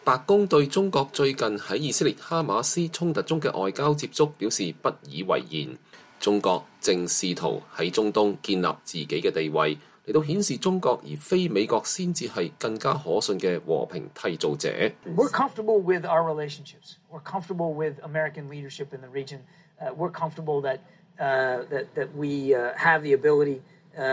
白宮對中國最近喺以色列哈馬斯衝突中嘅外交接觸表示不以為然。中國正試圖喺中東建立自己嘅地位，嚟到顯示中國而非美國先至係更加可信嘅和平締造者。 We're comfortable with our relationships. We're comfortable with American leadership in the region. We're comfortable that we have the ability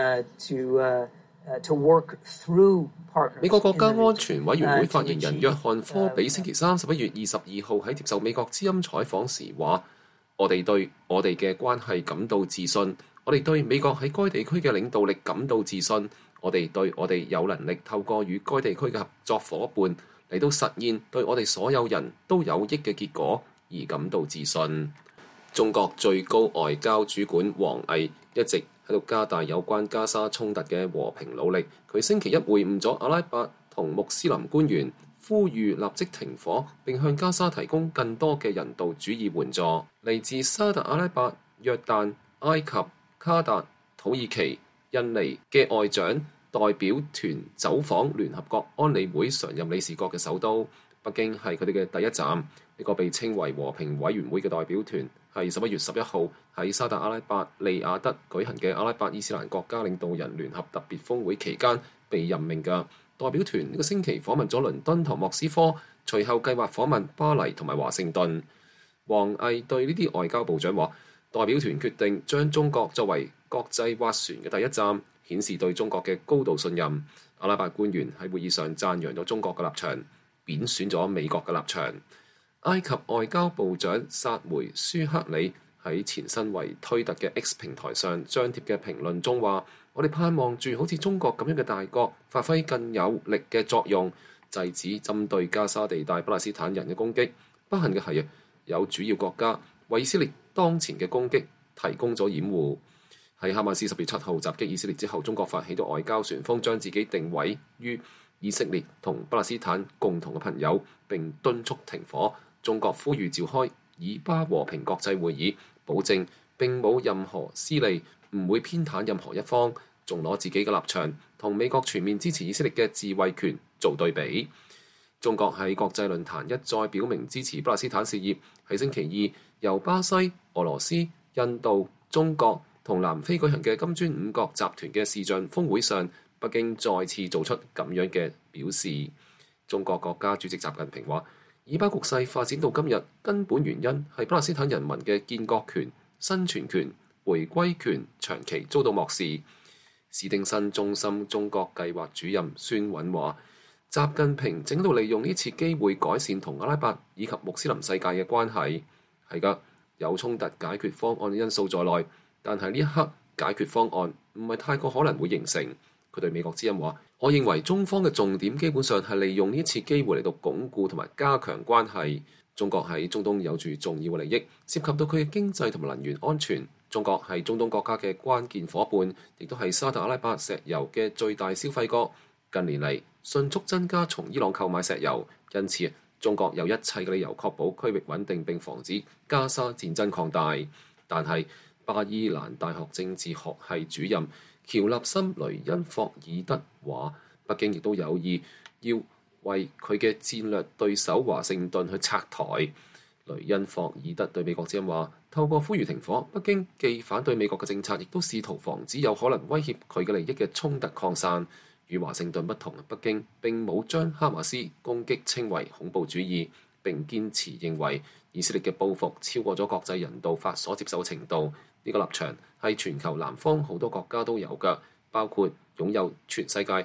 to work through partners. 美國國家安全委員會發言人約翰科比星期三11月22號喺接受美國之音採訪時話：我哋對我哋嘅關係感到自信，我哋對美國喺該地區嘅領導力感到自信，我哋對我哋有能力透過與該地區嘅合作夥伴嚟到實現對我哋所有人都有益嘅結果而感到自信。中國最高外交主管王毅一直喺度加大有關加沙衝突嘅和平努力。佢星期一會晤咗阿拉伯同穆斯林官員，呼籲立即停火，並向加沙提供更多嘅人道主義援助。嚟自沙特阿拉伯、約旦、埃及、卡達、土耳其、印尼嘅外長代表團走訪聯合國安理會常任理事國嘅首都北京，係佢哋嘅第一站。呢個被稱為和平委員會嘅代表團係11月11號喺沙特阿拉伯利雅得舉行嘅阿拉伯伊斯蘭國家領導人聯合特別峰會期間被任命嘅。代表團呢個星期訪問咗倫敦同莫斯科，隨後計劃訪問巴黎同埋華盛頓。王毅對呢啲外交部長話：代表團決定將中國作為國際斡旋嘅第一站，顯示對中國嘅高度信任。阿拉伯官員喺會議上讚揚咗中國嘅立場，貶損咗美國嘅立場。埃及外交部長薩梅舒克里喺前身為推特嘅 X 平台上張貼嘅評論中話：我哋盼望住好似中國咁樣嘅大國發揮更有力嘅作用，制止針對加沙地帶巴勒斯坦人嘅攻擊。不幸嘅係有主要國家為以色列當前嘅攻擊提供咗掩護。喺哈馬斯10月7號襲擊以色列之後，中國發起咗外交旋風，將自己定位於以色列同巴勒斯坦共同嘅朋友，並敦促停火。中國呼籲召開以巴和平國際會議，保證並冇任何私利，唔會偏袒任何一方，仲攞自己嘅立場同美國全面支持以色列嘅自衛權做對比。中國喺國際論壇一再表明支持巴勒斯坦事業。喺星期二，由巴西、俄羅斯、印度、中國同南非舉行嘅金磚五國集團嘅視像峰會上，北京再次做出咁樣嘅表示。中國國家主席習近平話：以巴局勢發展到今日，根本原因係巴勒斯坦人民嘅建國權、生存權、回歸權長期遭到漠視。史丁森中心中國計劃主任孫韻話：習近平正喺度利用呢次機會改善同阿拉伯以及穆斯林世界嘅關係。係㗎，有衝突解決方案嘅因素在內，但係呢一刻解決方案唔係太過可能會形成。佢對美國之音話：我認為中方嘅重點基本上係利用呢次機會嚟到鞏固同埋加強關係。中國喺中東有住重要嘅利益，涉及到佢嘅經濟同埋能源安全。中國係中東國家嘅關鍵伙伴，亦都係沙特阿拉伯石油嘅最大消費國。近年嚟迅速增加從伊朗購買石油，因此中國有一切嘅理由確保區域穩定並防止加沙戰爭擴大。但係巴伊蘭大學政治學系主任喬納森雷恩霍爾德話：北京亦都有意要為佢嘅戰略對手華盛頓去拆台。雷恩霍爾德對美國之音話：透過呼籲停火，北京既反對美國嘅政策，亦都試圖防止有可能威脅佢嘅利益嘅衝突擴散。與華盛頓不同，北京並冇將哈馬斯攻擊稱為恐怖主義，並堅持認為以色列嘅報復超過咗國際人道法所接受嘅程度。呢個立場係全球南方好多國家都有嘅，包括擁有全世界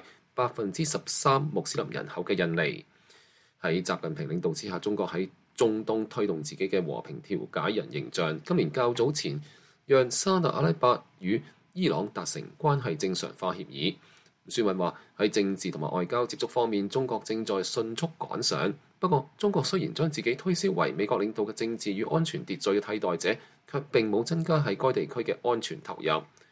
13%穆斯林人口嘅印尼。喺習近平領導之下，中國喺中東推動自己嘅和平調解人形象。今年較早前，讓沙特阿拉伯與伊朗達成關係正常化協議。孫韻話：喺政治同埋外交接觸方面，中國正在迅速趕上。不過，中國雖然將自己推銷為美國領導嘅政治與安全秩序嘅替代者，卻並冇增加喺該地區嘅安全投入。